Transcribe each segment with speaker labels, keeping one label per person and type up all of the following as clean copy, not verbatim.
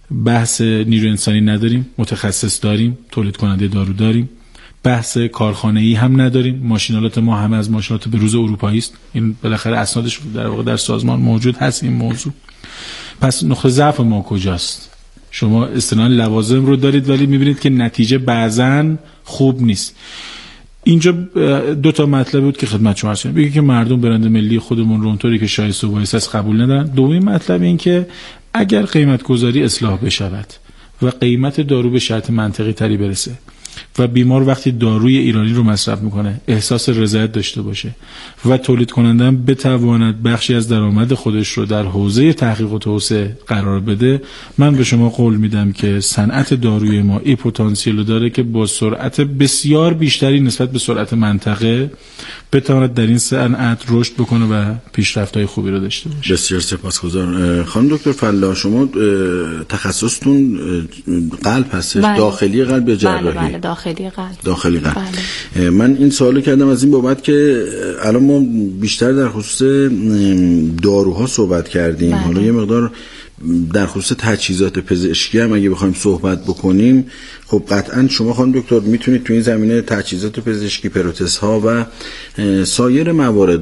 Speaker 1: بحث نیروی انسانی نداریم، متخصص داریم، تولید کننده دارو داریم، بحث کارخانه‌ای هم نداریم. ماشینالات ما همه از ماشینالات بروز اروپایی است. این بالاخره اسنادش در واقع در سازمان موجود هست این موضوع. پس نقطه ضعف ما کجاست؟ شما اصطلاحاً لوازم رو دارید ولی می‌بینید که نتیجه بعضاً خوب نیست. اینجا دو تا مطلب بود که خدمت شما عرض کردم. یکی که مردم برند ملی خودمون رو اونطوری که شایسته و بایسته است قبول ندارن. دومین مطلب این که اگر قیمت گذاری اصلاح بشود و قیمت دارو به شرط منطقی تری برسه و بیمار وقتی داروی ایرانی رو مصرف میکنه احساس رضایت داشته باشه و تولید کننده هم بتواند بخشی از درآمد خودش رو در حوزه تحقیق و توسعه قرار بده، من به شما قول میدم که صنعت داروی ما این پتانسیل داره که با سرعت بسیار بیشتری نسبت به سرعت منطقه بتواند در این صنعت رشد بکنه و پیشرفت‌های خوبی رو داشته باشه.
Speaker 2: بسیار سپاسگزارم. خانم دکتر فلاح، شما تخصصتون قلب هستش؟ بله. داخلی قلب یا جراحی؟
Speaker 3: بله داخلی قلب.
Speaker 2: داخلی قلب. بله. من این سوالو کردم از این بابت که الان ما بیشتر در خصوص داروها صحبت کردیم. بله. حالا یه مقدار در خصوص تجهیزات پزشکی هم اگه بخوایم صحبت بکنیم، خب قطعا شما خانم دکتر میتونید تو این زمینه تجهیزات پزشکی، پروتزها و سایر موارد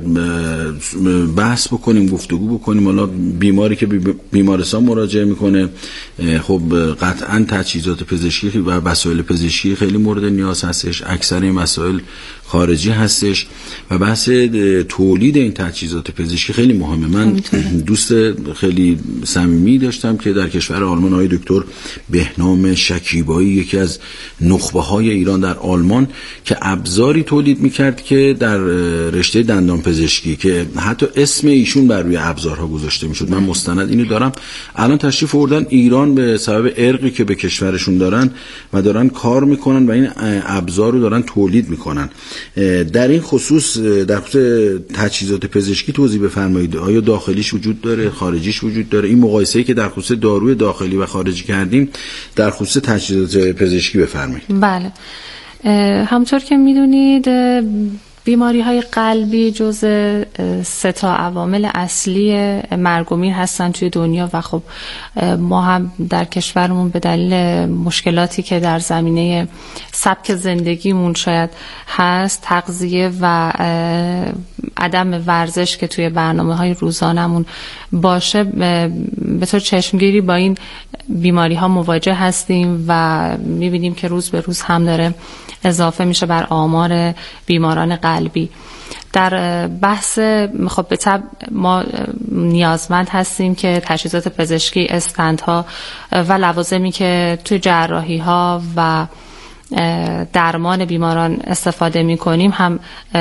Speaker 2: بحث بکنیم، گفتگو بکنیم. حالا بیماری که بیمارستان مراجعه میکنه، خب قطعا تجهیزات پزشکی و وسایل پزشکی خیلی مورد نیاز هستش. اکثر این مسائل خارجی هستش و بحث تولید این تجهیزات پزشکی خیلی مهمه. من دوست خیلی صمیمی داشتم که در کشور آلمان آقای دکتر بهنام شکیبایی، یکی از نخبه‌های ایران در آلمان، که ابزاری تولید می‌کرد که در رشته دندان پزشکی که حتی اسم ایشون بر روی ابزارها گذاشته می‌شد. من مستند اینو دارم. الان تشریف آوردن ایران به سبب ارقی که به کشورشون دارن و دارن کار می‌کنن و این ابزار رو دارن تولید می‌کنن. در این خصوص در خصوص تجهیزات پزشکی توضیح بفرمایید. آیا داخلیش وجود داره، خارجیش وجود داره؟ این مقایسه‌ای که در خصوص داروی داخلی و خارجی کردیم در خصوص تجهیزات پزشکی بفرمایید.
Speaker 3: بله، همونطور که میدونید بیماری‌های قلبی جزء 3 تا عوامل اصلی مرگ و میر هستن توی دنیا و خب ما هم در کشورمون به دلیل مشکلاتی که در زمینه سبک زندگیمون شاید هست، تغذیه و عدم ورزش که توی برنامه‌های روزانمون باشه، به طور چشمگیری با این بیماری‌ها مواجه هستیم و می‌بینیم که روز به روز هم داره اضافه میشه بر آمار بیماران قلبی. در بحث خب به طبع ما نیازمند هستیم که تجهیزات پزشکی، استندها و لوازمی که توی جراحی‌ها و درمان بیماران استفاده می‌کنیم هم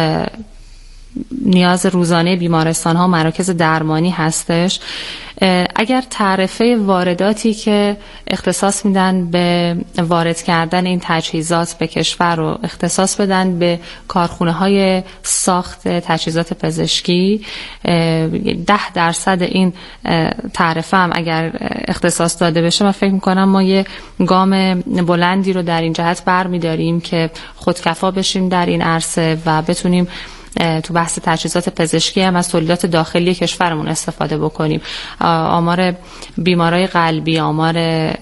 Speaker 3: نیاز روزانه بیمارستان ها و مراکز درمانی هستش. اگر تعرفه وارداتی که اختصاص میدن به وارد کردن این تجهیزات به کشور رو اختصاص بدن به کارخونه های ساخت تجهیزات پزشکی، 10% این تعرفه هم اگر اختصاص داده بشه، من فکر میکنم ما یه گام بلندی رو در این جهت برمیداریم که خودکفا بشیم در این عرصه و بتونیم تو بحث تجهیزات پزشکی هم از تولیدات داخلی کشورمون استفاده بکنیم. آمار بیمارای قلبی، آمار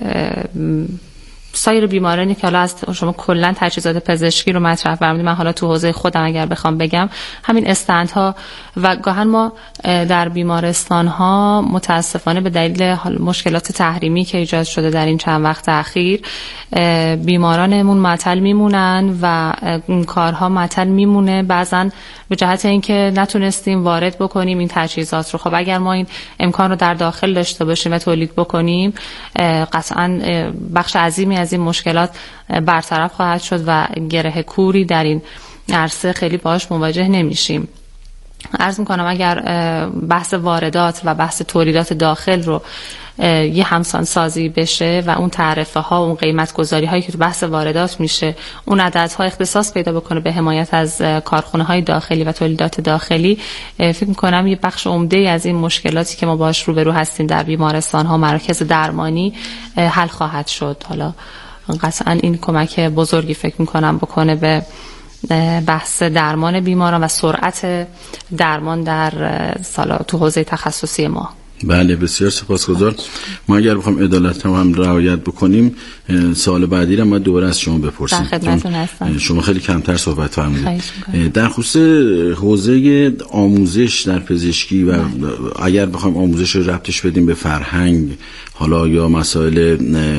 Speaker 3: سایر بیمارانی که حالا از شما کلا تجهیزات پزشکی رو مطرح فرمودید، من حالا تو حوزه خودم اگر بخوام بگم همین استندها و گاهن ما در بیمارستان ها متاسفانه به دلیل مشکلات تحریمی که ایجاد شده در این چند وقت اخیر بیمارانمون معطل میمونن و این کارها معطل میمونه، بعضن به جهت اینکه نتونستیم وارد بکنیم این تجهیزات رو. خب اگر ما این امکان رو در داخل داشته باشیم و تولید بکنیم، قطعاً بخش عظیمی از این مشکلات برطرف خواهد شد و گره کوری در این عرصه خیلی باهاش مواجه نمیشیم. عرض میکنم اگر بحث واردات و بحث تولیدات داخل رو یه همسان سازی بشه و اون تعرفه ها و اون قیمت گذاری هایی که تو بحث واردات میشه اون عددها اختصاص پیدا بکنه به حمایت از کارخونه های داخلی و تولیدات داخلی، فکر میکنم یه بخش عمده از این مشکلاتی که ما باهاش روبرو هستیم در بیمارستان ها، مراکز درمانی حل خواهد شد. حالا قطعا این کمک بزرگی فکر میکنم بکنه به بحث درمان بیماران و سرعت درمان در تو حوزه تخصصی ما.
Speaker 2: بله بسیار سپاسگزار. ما اگر بخوام عدالت هم رعایت بکنیم سوال بعدی رو ما دوباره از شما بپرسیم. شما خیلی کمتر صحبت فرمودید در خصوص حوزه آموزش در پزشکی و اگر بخوایم آموزش رو ربطش بدیم به فرهنگ حالا یا مسائل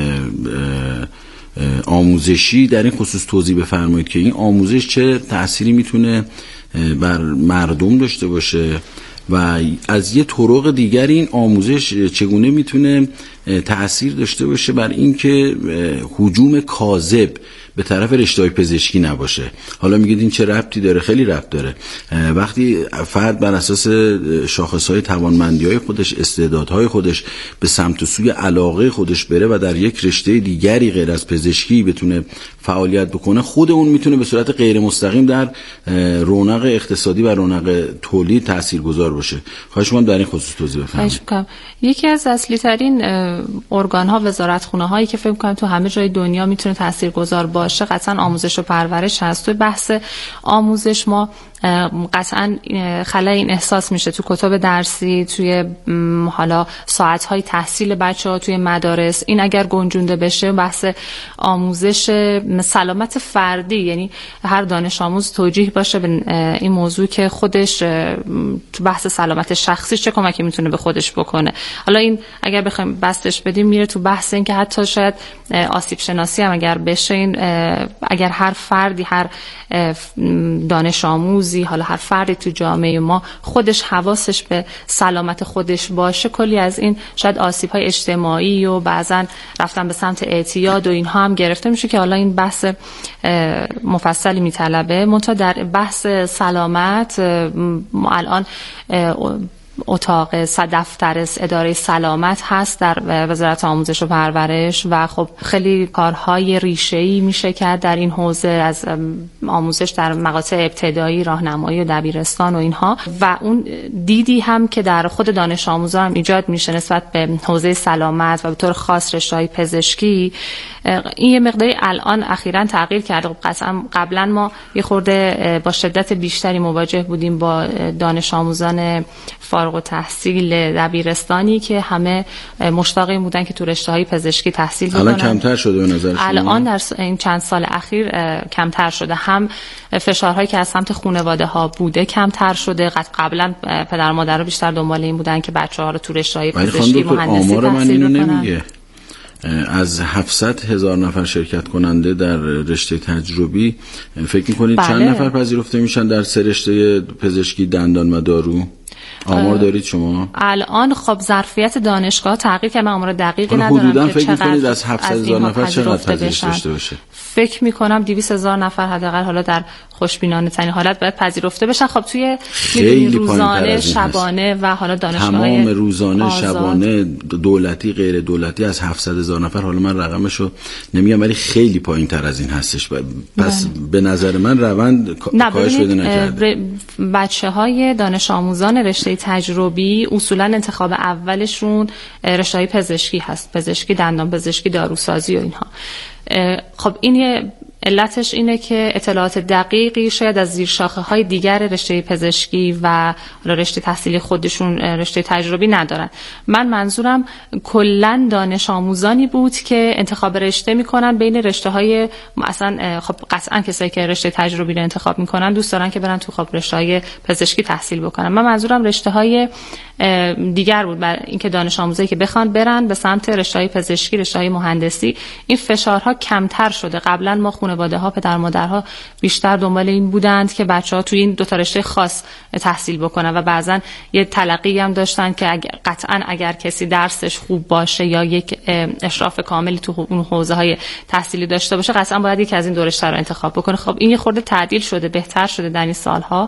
Speaker 2: آموزشی، در این خصوص توضیح بفرمایید که این آموزش چه تأثیری میتونه بر مردم داشته باشه و از یه طرق دیگر این آموزش چگونه میتونه تأثیر داشته باشه بر این که هجوم کاذب به طرف رشته‌های پزشکی نباشه. حالا میگید این چه ربطی داره؟ خیلی ربط داره. وقتی فرد بر اساس شاخصهای توانمندی‌های خودش، استعدادهای خودش به سمت و سوی علاقه خودش بره و در یک رشته دیگری غیر از پزشکی بتونه فعالیت بکنه، خود اون میتونه به صورت غیر مستقیم در رونق اقتصادی و رونق تولید تاثیرگذار باشه. خواهش می‌کنم در این خصوص توضیح بفرمایید.
Speaker 3: یکی از اصلی ترین ارگان‌ها وزارتخونه‌هایی که فکر می‌کنم تو همه جای دنیا میتونه تاثیرگذار باشه قطعا آموزش و پرورش هست. تو بحث آموزش ما قطعا خلای این احساس میشه تو کتب درسی، توی حالا ساعت‌های تحصیل بچه‌ها توی مدارس. این اگر گنجونده بشه بحث آموزش سلامت فردی، یعنی هر دانش آموز توجیه باشه به این موضوع که خودش تو بحث سلامت شخصی چه کمکی میتونه به خودش بکنه. حالا این اگر بخوایم بستش بدیم میره تو بحث این که حتی شاید آسیب شناسی هم اگر بشه، این اگر هر فردی، هر دانش آموزی، حالا هر فردی تو جامعه ما خودش حواسش به سلامت خودش باشه، کلی از این شاید آسیب‌های اجتماعی و بعضن رفتن به سمت اعتیاد و اینها هم گرفته میشه که حالا این بحث مفصلی میطلبه. منتها در بحث سلامت الان اتاق دفتر اداره سلامت هست در وزارت آموزش و پرورش و خب خیلی کارهای ریشه‌ای میشه کرد در این حوزه، از آموزش در مقاطع ابتدایی، راهنمایی و دبیرستان و اینها، و اون دیدی هم که در خود دانش آموزان هم ایجاد میشه نسبت به حوزه سلامت و به طور خاص رشته‌های پزشکی. این یه مقداری الان اخیراً تغییر کرده. قطعا قبلا ما یه خورده با شدت بیشتری مواجه بودیم با دانش آموزان فارغ التحصیل دبیرستانی که همه مشتاق این بودن که تو رشته‌های پزشکی تحصیل بکنن.
Speaker 2: الان کمتر شده به نظر شما؟
Speaker 3: الان در این چند سال اخیر کمتر شده. هم فشارهایی که از سمت خانواده‌ها بوده کمتر شده. قبلا پدر و مادرها بیشتر دنبال این بودن که بچه‌ها رو تو رشته‌های پزشکی، مهندسی تحصیل بکنن.
Speaker 2: از 700,000 نفر شرکت کننده در رشته تجربی فکر می‌کنید چند نفر پذیرفته میشن در سه رشته پزشکی، دندان و دارو؟ آمار دارید شما؟
Speaker 3: الان خب ظرفیت دانشگاه تغییر که من آمار دقیقی ندارم
Speaker 2: حدوداً فکر می‌کنید از 700,000 نفر چقدر پذیرش داشته باشه؟
Speaker 3: فکر می‌کنم 200,000 نفر حداقل حالا در خوشبینانه ترین حالت باید پذیرفته بشن. خب توی روزانه، شبانه و حالا دانشگاه‌های
Speaker 2: تمام روزانه، شبانه، دولتی، غیر دولتی از 700,000 نفر، حالا من رقمشو نمیگم ولی خیلی پایین‌تر از این هستش. پس به نظر من روند کاهش پیدا نکرده.
Speaker 3: بچه‌های دانش آموزان رشته تجربی اصولا انتخاب اولشون رشته‌های پزشکی هست، پزشکی، دندان پزشکی، داروسازی و اینها. خب این علتش اینه که اطلاعات دقیقی شاید از زیرشاخه‌های دیگر رشته پزشکی و رشته تحصیلی خودشون رشته تجربی ندارن. من منظورم کلاً دانش آموزانی بود که انتخاب رشته میکنن بین رشته‌های اصلا. خب قطعاً کسایی که رشته تجربی رو انتخاب میکنن دوست دارن که برن تو خب رشته‌های پزشکی تحصیل بکنن. من منظورم رشته‌های دیگر بود، برای اینکه دانش آموزایی که بخوان برن به سمت رشته‌های پزشکی، رشته‌های مهندسی، این فشارها کمتر شده. قبلا ما خانواده‌ها، پدر مادرها بیشتر دنبال این بودند که بچه‌ها توی این دو تا رشته خاص تحصیل بکنن و بعضن یه تلقی هم داشتن که قطعاً اگر کسی درسش خوب باشه یا یک اشراف کاملی تو اون حوزه‌های تحصیلی داشته باشه قطعاً باید یکی از این دو رشته رو انتخاب بکنه. خب این یه خورده تعدیل شده، بهتر شده در این سالها.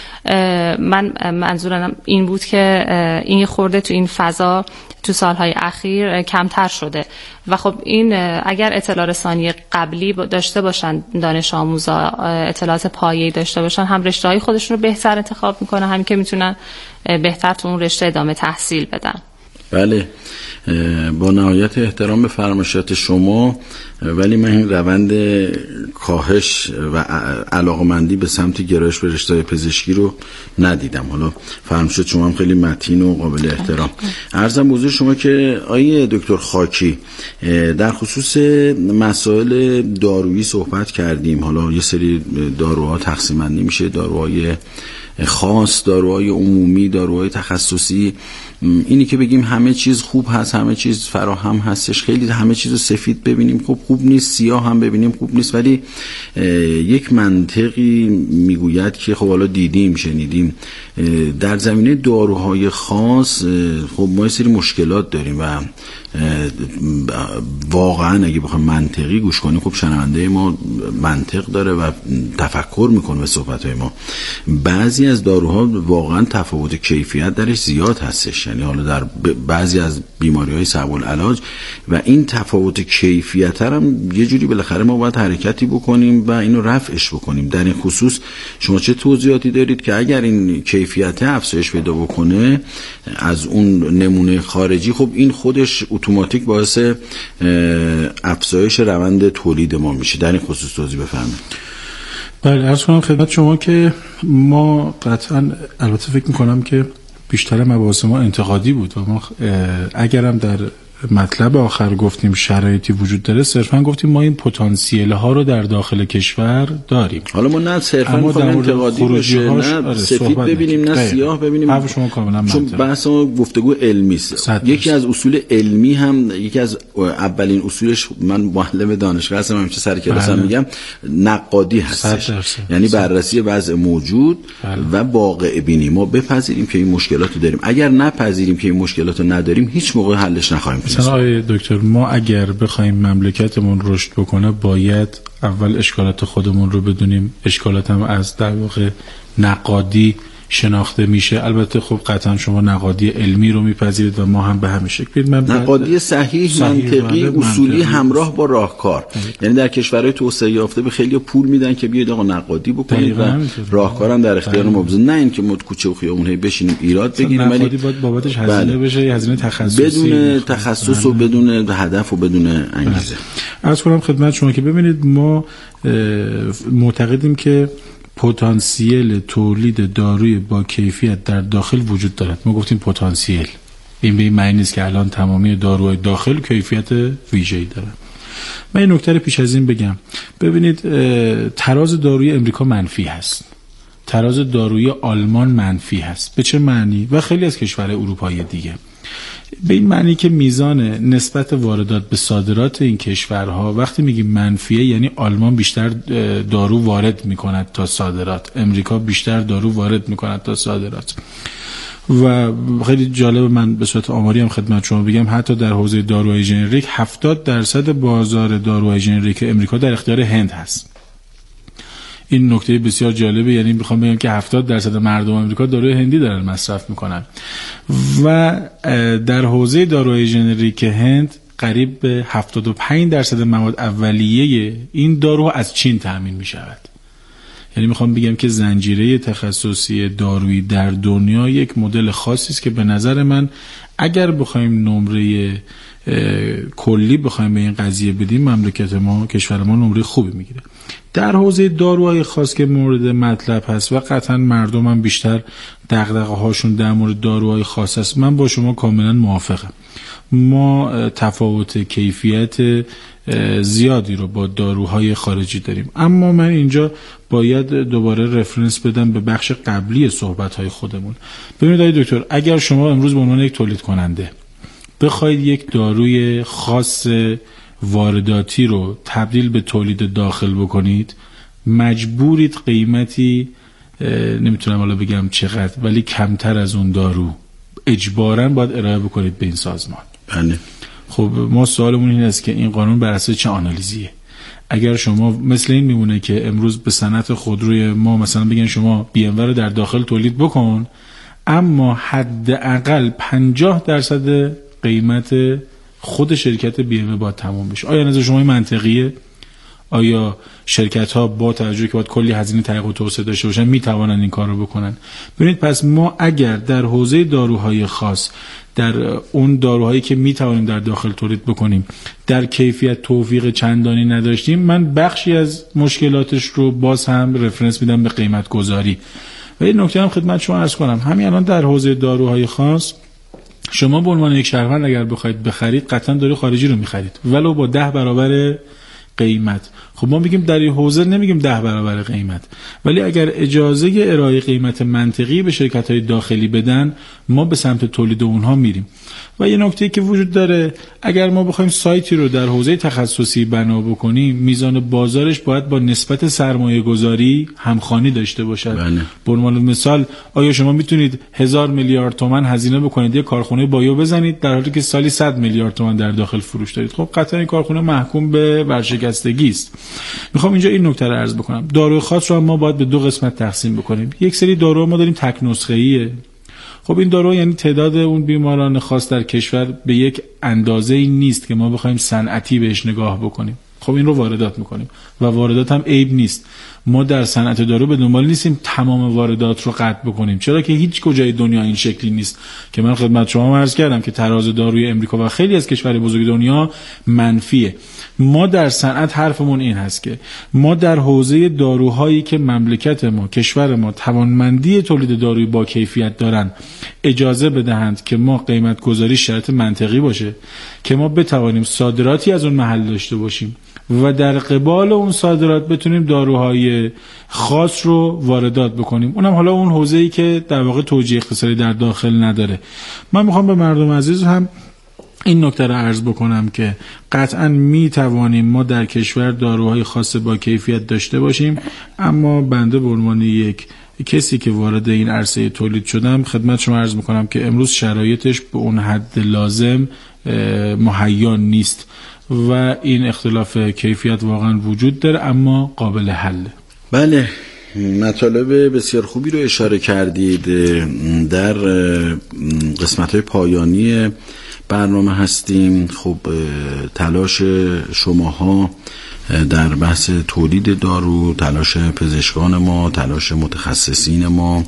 Speaker 3: من منظورم این بود که این خورده تو این فضا تو سالهای اخیر کمتر شده و خب این اگر اطلاع رسانی قبلی داشته باشن دانش آموزا، اطلاعات پایه‌ای داشته باشن، هم رشته‌های خودشون رو بهتر انتخاب میکنن، همین که میتونن بهتر تو اون رشته ادامه تحصیل بدن.
Speaker 2: بله، با نهایت احترام به فرمایشات شما، ولی من این روند کاهش و علاقمندی به سمت گرایش به رشته پزشکی رو ندیدم. حالا فرمایشات شما هم خیلی متین و قابل احترام. عرضم به حضور شما که آیه دکتر خاکی در خصوص مسائل دارویی صحبت کردیم. حالا یه سری داروها تقسیم بندی میشه، داروهای خاص، داروهای عمومی، داروهای تخصصی. اینی که بگیم همه چیز خوب هست، همه چیز فراهم هستش، خیلی همه چیز رو سفید ببینیم خوب نیست، سیاه هم ببینیم خوب نیست، ولی یک منطقی میگوید که خب حالا دیدیم شنیدیم در زمینه داروهای خاص خب ما یه سری مشکلات داریم و واقعا اگه بخوایم منطقی گوش کنیم خب شنونده ما منطق داره و تفکر میکنه به صحبتهای ما. بعضی از داروها واقعا تفاوت کیفیت درش زیاد هستش، یعنی حالا در بعضی از بیماری‌های صعب العلاج و این تفاوت کیفیت هم یه جوری بالاخره ما باید حرکتی بکنیم و اینو رفعش بکنیم. در این خصوص شما چه توضیحاتی دارید که اگر این کیفیت افزایش پیدا بکنه از اون نمونه خارجی، خب این خودش اتوماتیک باعث افزایش روند تولید ما میشه؟ در این خصوص توضیح بفرمایید.
Speaker 1: بله، عرض کنم خدمت شما که ما قطعا البته فکر میکنم که بیشتر مباحث ما انتقادی بود و ما اگرم در مطلب آخر گفتیم شرایطی وجود داره، صرفا گفتیم ما این پتانسیل ها رو در داخل کشور داریم.
Speaker 2: حالا ما نه صرفا میخوایم انتقادی باشه، نه سفید ببینیم نه سیاه ببینیم.
Speaker 1: حرف شما کاملا منطقیه،
Speaker 2: چون بحث ما گفتگو علمی است. یکی از اصول علمی هم، یکی از اولین اصولش، من معلم دانشگاه هستم همیشه سر کلاسم میگم نقادی هستش، یعنی بررسی وضع موجود و واقع بینی. ما بپذیریم که این مشکلات رو داریم، اگر نپذیریم که این مشکلات رو نداریم هیچ موقع حلش نخواهیم.
Speaker 1: مثلا آقای دکتر، ما اگر بخوایم مملکتمون رشد بکنه باید اول اشکالات خودمون رو بدونیم. اشکالات هم از در واقع نقادی شناخته میشه. البته خب قطعا شما نقادی علمی رو میپذیرید و ما هم به همین شکل.
Speaker 2: نقادی صحیح منطقی اصولی همراه با راهکار. یعنی در کشورهای توسعه یافته به خیلی پول میدن که بیاید آقا نقادی بکنید و راهکارم در اختیار ما بذارید، نه اینکه ما کوچه و خیابون بشینیم ایراد بگیریم. ولی
Speaker 1: نقادی باید بابتش هزینه بشه، هزینه تخصصی،
Speaker 2: بدون تخصص و بدون هدف و بدون انگیزه.
Speaker 1: عرض کنم خدمت شما که ببینید ما معتقدیم که پتانسیل تولید داروی با کیفیت در داخل وجود دارد. ما گفتیم پتانسیل، این به این معنی نیست که الان تمامی داروهای داخل کیفیت ویژه‌ای دارن. من این نکته رو پیش از این بگم. ببینید تراز داروی امریکا منفی هست، تراز داروی آلمان منفی هست. به چه معنی؟ و خیلی از کشورهای اروپایی دیگه. به این معنی که میزان نسبت واردات به صادرات این کشورها وقتی میگیم منفیه، یعنی آلمان بیشتر دارو وارد میکند تا صادرات، امریکا بیشتر دارو وارد میکند تا صادرات. و خیلی جالب، من به صورت آماری هم خدمت شما بگم حتی در حوزه داروهای ژنریک 70% بازار داروهای ژنریک امریکا در اختیار هند هست. این نکته بسیار جالبه، یعنی میخوام بگم که 70% مردم آمریکا داروی هندی دارن مصرف میکنن و در حوزه داروهای ژنریک هند قریب به 75% مواد اولیه این دارو از چین تامین میشود. یعنی میخوام بگم که زنجیره تخصصی دارویی در دنیا یک مدل خاصی است که به نظر من اگر بخوایم نمره کلی بخوایم به این قضیه بدیم، مملکت ما، کشور ما نمره خوبی میگیره. در حوزه داروهای خاص که مورد مطلب هست و قطعا مردم هم بیشتر دغدغه هاشون در مورد داروهای خاص است، من با شما کاملا موافقم. ما تفاوت کیفیت زیادی رو با داروهای خارجی داریم، اما من اینجا باید دوباره رفرنس بدم به بخش قبلی صحبت‌های خودمون. ببینید آقای دکتر، اگر شما امروز به عنوان یک تولید کننده بخواید یک داروی خاص وارداتی رو تبدیل به تولید داخل بکنید، مجبورید قیمتی نمیتونم حالا بگم چقدر ولی کمتر از اون دارو اجباراً باید ارائه بکنید به این سازمان.
Speaker 2: بله.
Speaker 1: خب ما سوالمون این است که این قانون بر اساس چه آنالیزیه؟ اگر شما مثل این میمونه که امروز به صنعت خودروی ما مثلا بگن شما BMW رو در داخل تولید بکن، اما حداقل 50% قیمت خود شرکت BMW باید تمام بشه، آیا نظر شما منطقیه؟ آیا شرکت ها با توجه که باید کلی هزینه تحقیق و توسعه داشته باشن میتوانن این کار رو بکنن؟ ببینید، پس ما اگر در حوزه داروهای خاص در اون داروهایی که میتوانیم در داخل تولید بکنیم در کیفیت توفیق چندانی نداشتیم، من بخشی از مشکلاتش رو باز هم رفرنس میدم به قیمت گذاری. و این نکته هم خدمت شما عرض کنم، همین الان در حوزه داروهای خاص شما به عنوان یک شهروند اگر بخواید بخرید قطعا داروی خارجی رو میخرید ولو با 10 برابر قیمت. خب ما میگیم در این حوزه نمیگیم 10 برابر قیمت، ولی اگر اجازه ارائه قیمت منطقی به شرکت‌های داخلی بدن ما به سمت تولید اونها میریم. و یه نکته‌ای که وجود داره، اگر ما بخوایم سایتی رو در حوزه تخصصی بنا بکنیم میزان بازارش باید با نسبت سرمایه گذاری همخوانی داشته باشد. به عنوان مثال آیا شما میتونید 1000 میلیارد تومان هزینه بکنید یه کارخونه بایو بزنید در حالی که سالی 100 میلیارد تومان در داخل فروش دارید؟ خب قطعا این کارخونه محکوم به ورشکستگی است. میخوام اینجا این نکته رو عرض بکنم، داروی خاص رو ما باید به دو قسمت تقسیم بکنیم. یک سری دارو ما داریم تک نسخه‌ایه. خب این دارو یعنی تعداد اون بیماران خاص در کشور به یک اندازه‌ای نیست که ما بخوایم صنعتی بهش نگاه بکنیم. خب این رو واردات میکنیم و واردات هم عیب نیست. ما در صنعت دارو به دنبال نیستیم تمام واردات رو قطع بکنیم، چرا که هیچ کجای دنیا این شکلی نیست که من خدمت شما عرض کردم که تراز داروی امریکا و خیلی از کشورهای بزرگ دنیا منفیه. ما در صنعت حرفمون این هست که ما در حوزه داروهایی که مملکت ما، کشور ما توانمندی تولید داروی با کیفیت دارن اجازه بدهند که ما قیمت گذاری شرط منطقی باشه که ما بتوانیم صادراتی از اون محل داشته باشیم و در قبال اون صادرات بتونیم داروهای خاص رو واردات بکنیم، اونم حالا اون حوزه‌ای که در واقع توجیه اقتصادی در داخل نداره. من میخوام به مردم عزیز هم این نکته رو عرض بکنم که قطعاً میتوانیم ما در کشور داروهای خاص با کیفیت داشته باشیم، اما بنده به عنوان یک کسی که وارد این عرصه تولید شدم خدمت شما عرض میکنم که امروز شرایطش به اون حد لازم مهیا نیست و این اختلاف کیفیت واقعا وجود داره اما قابل حل.
Speaker 2: بله، مطالب بسیار خوبی رو اشاره کردید. در قسمت‌های پایانی برنامه هستیم. خب تلاش شماها در بحث تولید دارو، تلاش پزشکان ما، تلاش متخصصین ما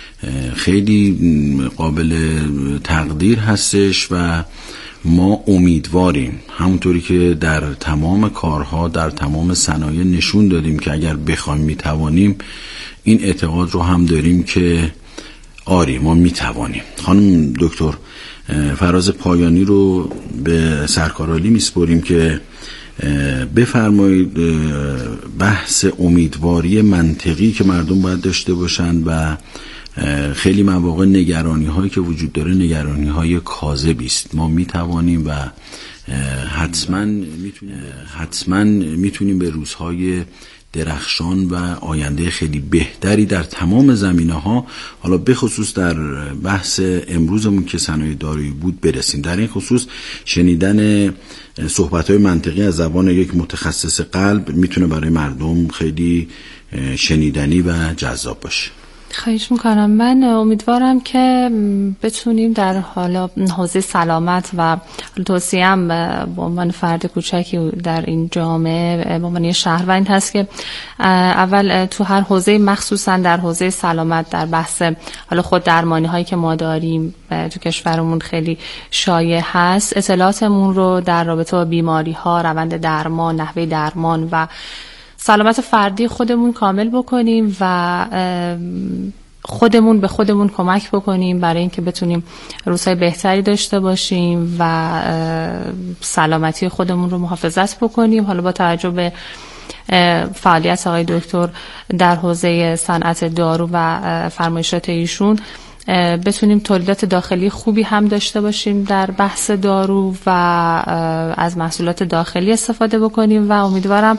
Speaker 2: خیلی قابل تقدیر هستش و ما امیدواریم همونطوری که در تمام کارها در تمام صنایع نشون دادیم که اگر بخوایم میتوانیم، این اعتقاد رو هم داریم که آری ما میتوانیم. خانم دکتر فراز پایانی رو به سرکارعالی میسپریم که بفرمایید بحث امیدواری منطقی که مردم باید داشته باشند و خیلی مواقع نگرانی هایی که وجود داره نگرانی های کاذبی است. ما میتوانیم و حتما میتونیم به روزهای درخشان و آینده خیلی بهتری در تمام زمینه ها، حالا به خصوص در بحث امروزمون که صنایع دارویی بود، برسیم. در این خصوص شنیدن صحبت‌های منطقی از زبان یک متخصص قلب میتونه برای مردم خیلی شنیدنی و جذاب باشه.
Speaker 3: خواهش میکنم. من امیدوارم که بتونیم در حالا حوزه سلامت و توصیه‌ام به عنوان فرد کوچکی در این جامعه به عنوان شهروند هست که اول تو هر حوزه، مخصوصا در حوزه سلامت، در بحث حالا خود درمانی هایی که ما داریم تو کشورمون خیلی شایع هست، اطلاعاتمون رو در رابطه با بیماری ها، روند درمان، نحوه درمان و سلامت فردی خودمون کامل بکنیم و خودمون به خودمون کمک بکنیم برای اینکه بتونیم روزهای بهتری داشته باشیم و سلامتی خودمون رو محافظت بکنیم. حالا با توجه به فعالیت آقای دکتر در حوزه صنعت دارو و فرمایشات ایشون بتونیم تولیدات داخلی خوبی هم داشته باشیم در بحث دارو و از محصولات داخلی استفاده بکنیم و امیدوارم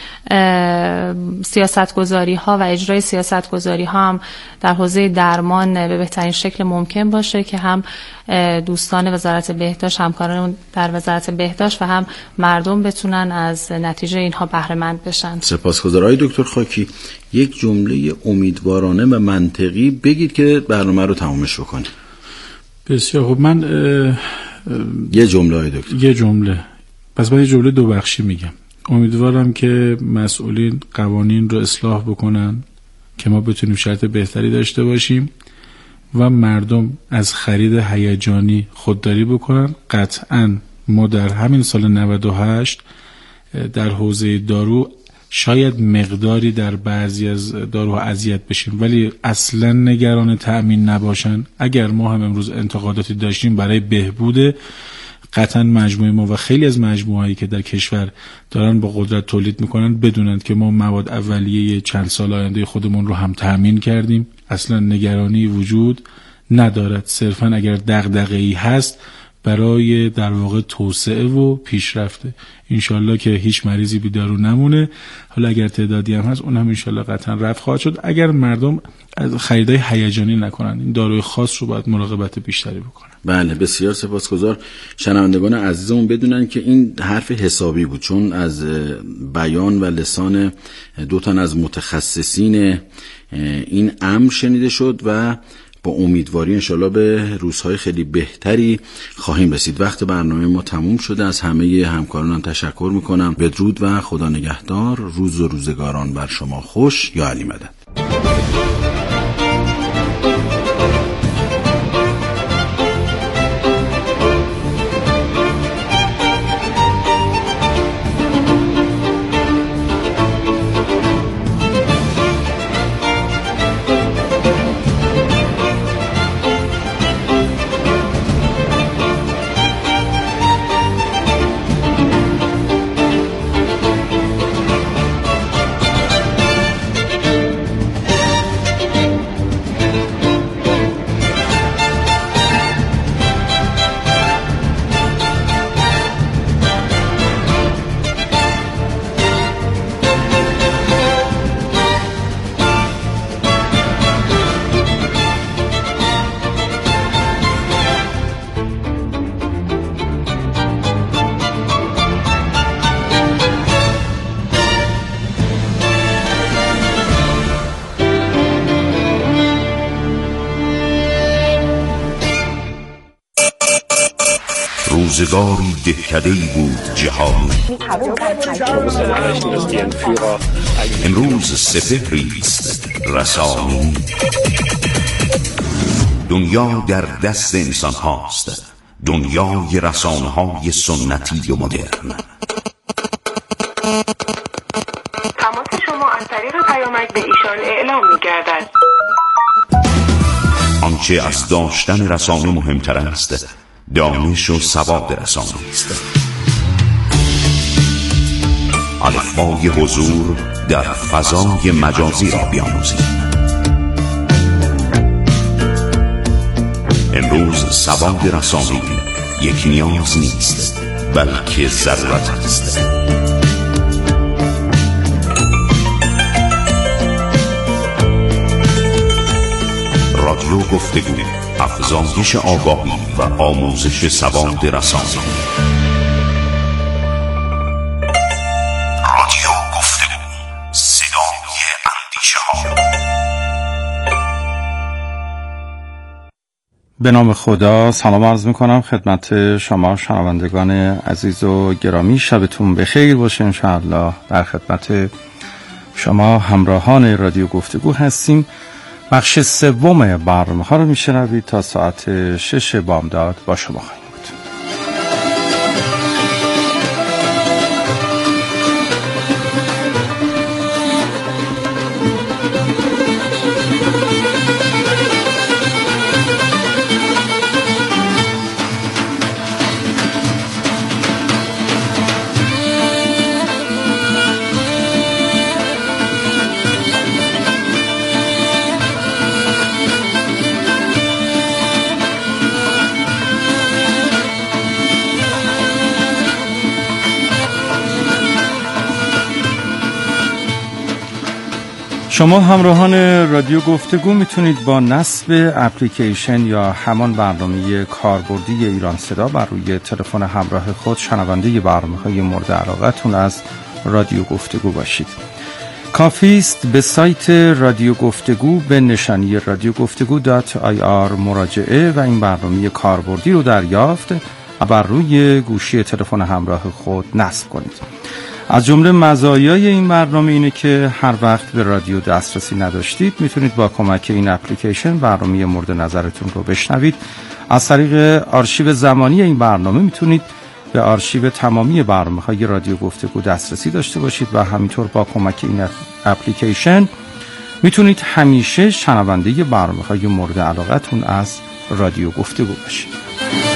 Speaker 3: سیاستگذاری ها و اجرای سیاستگذاری ها هم در حوزه درمان به بهترین شکل ممکن باشه که هم دوستان وزارت بهداشت، همکاران در وزارت بهداشت و هم مردم بتونن از نتیجه اینها بهره مند بشن.
Speaker 2: سپاسگزارم آقای دکتر خاکی. یک جمله امیدوارانه و منطقی بگید که برنامه رو تمامش بکنید.
Speaker 1: بسیار خوب. من
Speaker 2: یه جمله آقای دکتر.
Speaker 1: یه جمله. پس من یه جمله دو بخشی میگم. امیدوارم که مسئولین قوانین رو اصلاح بکنن که ما بتونیم شرط بهتری داشته باشیم و مردم از خرید هیجانی خودداری بکنن، قطعاً ما در همین سال 98 در حوزه دارو شاید مقداری در بعضی از داروها اذیت بشیم، ولی اصلا نگران تأمین نباشن. اگر ما هم امروز انتقاداتی داشتیم برای بهبود، قطعا مجموعه ما و خیلی از مجموعهایی که در کشور دارن با قدرت تولید میکنن بدونند که ما مواد اولیه چند سال آینده خودمون رو هم تأمین کردیم. اصلا نگرانی وجود ندارد. صرفا اگر دغدغه‌ای هست برای در واقع توسعه و پیشرفته، انشالله که هیچ مریضی بی دارو نمونه. حالا اگر تعدادی هم هست اون هم انشالله قطعا رفع خواهد شد اگر مردم از خریدای هیجانی نکنن. این داروی خاص رو باید مراقبت بیشتری بکنن.
Speaker 2: بله، بسیار سپاسگزار. شنوندگان عزیزمون بدونن که این حرف حسابی بود، چون از بیان و لسان دو تن از متخصصین این امر شنیده شد و با امیدواری انشالله به روزهای خیلی بهتری خواهیم رسید. وقت برنامه ما تموم شده. از همه همکارانم تشکر میکنم. بدرود و خدا نگهدار. روز و روزگاران بر شما خوش. یا علی مدد.
Speaker 4: روزگاری دهکده‌ای بود جهان، امروز سپهریست رسانی. دنیا در دست انسان هاست، دنیای رسانه های سنتی و مدرن.
Speaker 5: تماس شما از طریق پیامک به ایشان اعلام می‌گردد.
Speaker 4: آنچه از داشتن رسانه مهمتر است، دانش و سواد رسانه است. الفبای حضور در فضای مجازی را بیاموزید. امروز سواد رسانه یک نیاز نیست، بلکه ضرورت است. رادیو گفتگو، افزایش آگاهی و آموزش سواد رسانه. رادیو گفتگو، صدای اندیشه ها.
Speaker 6: به نام خدا سلام عرض میکنم خدمت شما شنوندگان عزیز و گرامی. شبتون بخیر باشه. انشاءالله در خدمت شما همراهان رادیو گفتگو هستیم. بخش سوم برنامه ها رو میشنوید. تا ساعت 6 بامداد با شما خواهیم بود. شما همراهان رادیو گفتگو میتونید با نصب اپلیکیشن یا همان برنامه کاربردی ایران صدا بر روی تلفن همراه خود شنونده برنامه‌های مورد علاقتون از رادیو گفتگو باشید. کافی است به سایت رادیو گفتگو به نشانی radiogoftegu.ir مراجعه و این برنامه کاربردی رو دریافت و بر روی گوشی تلفن همراه خود نصب کنید. از جمله مزایای این برنامه اینه که هر وقت به رادیو دسترسی نداشتید میتونید با کمک این اپلیکیشن برنامه مورد نظرتون رو بشنوید. از طریق آرشیو زمانی این برنامه میتونید به آرشیو تمامی برنامه‌های رادیو گفتگو دسترسی داشته باشید و همینطور با کمک این اپلیکیشن میتونید همیشه شنونده برنامه‌های مورد علاقتون از رادیو گفتگو باشید.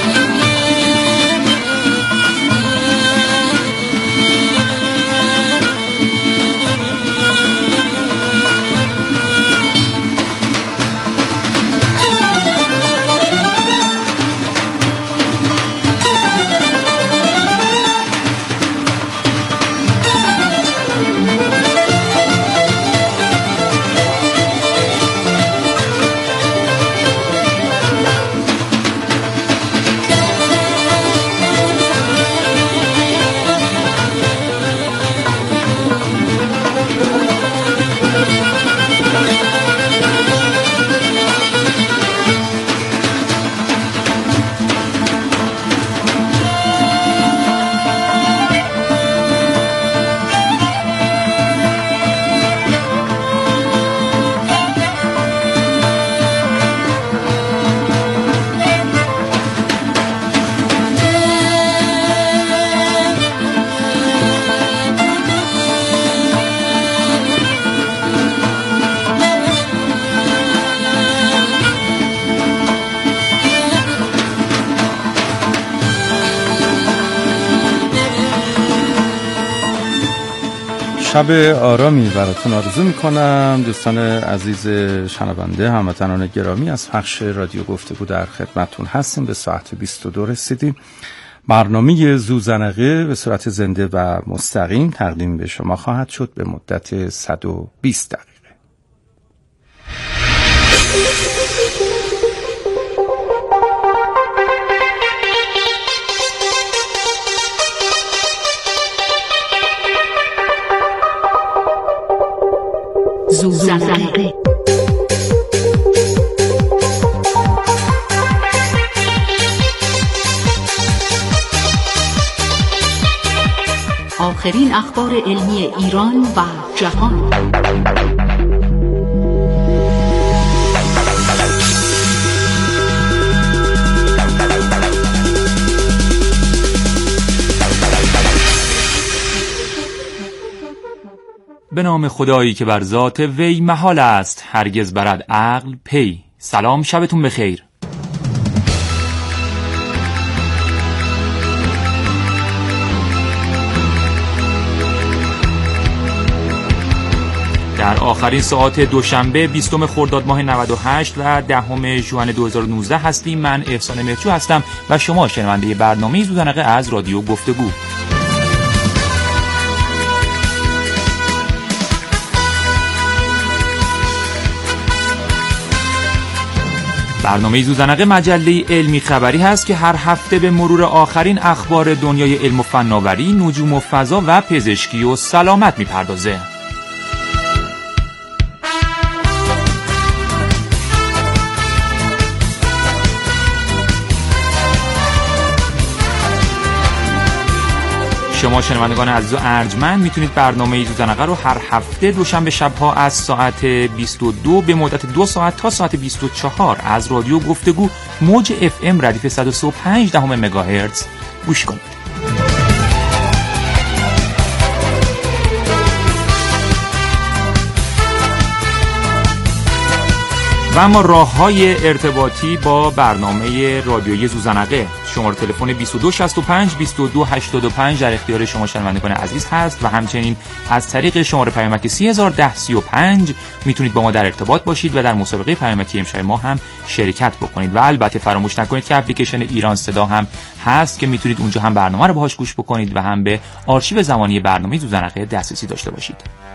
Speaker 6: شب آرامی براتون آرزو میکنم دوستان عزیز شنونده، هموطنان گرامی. از پخش رادیو گفتگو در خدمتتون هستیم. به ساعت 22 رسیدیم. برنامه زوزنقه به صورت زنده و مستقیم تقدیم به شما خواهد شد به مدت 120 دقیقه.
Speaker 7: زوزنقه. آخرین اخبار علمی ایران و جهان.
Speaker 8: به نام خدایی که بر ذات وی محال است هرگز برد عقل پی. سلام، شبتون بخیر. در آخرین ساعات دوشنبه 20 خرداد ماه 98 و 10 ژوئن 2019 هستیم. من احسان مهرجو هستم و شما شنونده برنامه زوزنقه از رادیو گفتگو. برنامه زوزنقه مجله علمی خبری هست که هر هفته به مرور آخرین اخبار دنیای علم و فناوری، نجوم و فضا و پزشکی و سلامت میپردازه. شما شنوندگان عزیز و ارجمند میتونید برنامه زوزنقه رو هر هفته دوشنبه شبها از ساعت 22 به مدت 2 ساعت تا ساعت 24 از رادیو گفتگو موج FM ردیف 135 مگاهرتز گوش کنید. و اما راه‌های ارتباطی با برنامه رادیویی زوزنقه، شماره تلفن 2265 2285 در اختیار شما شنوندگان عزیز هست و همچنین از طریق شماره پیامک 301035 میتونید با ما در ارتباط باشید و در مسابقه پیامکی امشب ما هم شرکت بکنید. و البته فراموش نکنید که اپلیکیشن ایران صدا هم هست که میتونید اونجا هم برنامه رو باهاش گوش بکنید و هم به آرشیو زمانی برنامه زوزنقه دسترسی داشته باشید.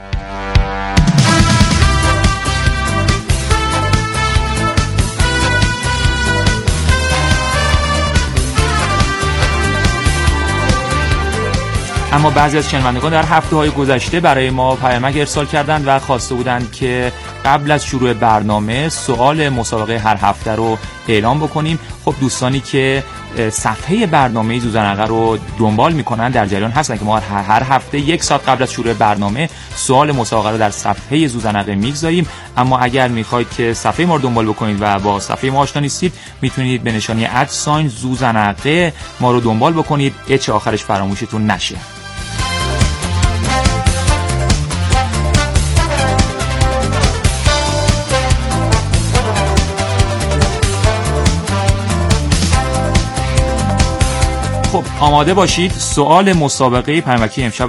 Speaker 8: اما بعضی از شنوندگان در هفته‌های گذشته برای ما پیامک ارسال کردند و خواسته بودند که قبل از شروع برنامه سوال مسابقه هر هفته رو اعلام بکنیم. خب دوستانی که صفحه برنامه زوزنقه رو دنبال میکنن در جریان هستن که ما هر هفته 1 ساعت قبل از شروع برنامه سوال مسابقه رو در صفحه زوزنقه میگذاریم. اما اگر میخواید که صفحه ما رو دنبال بکنید و با صفحه ما آشنا نیستید، میتونید به نشانی @زوزنقه ما رو دنبال بکنید. اچ آخرش فراموشتون نشه. خب آماده باشید. سوال مسابقه پیامکی امشب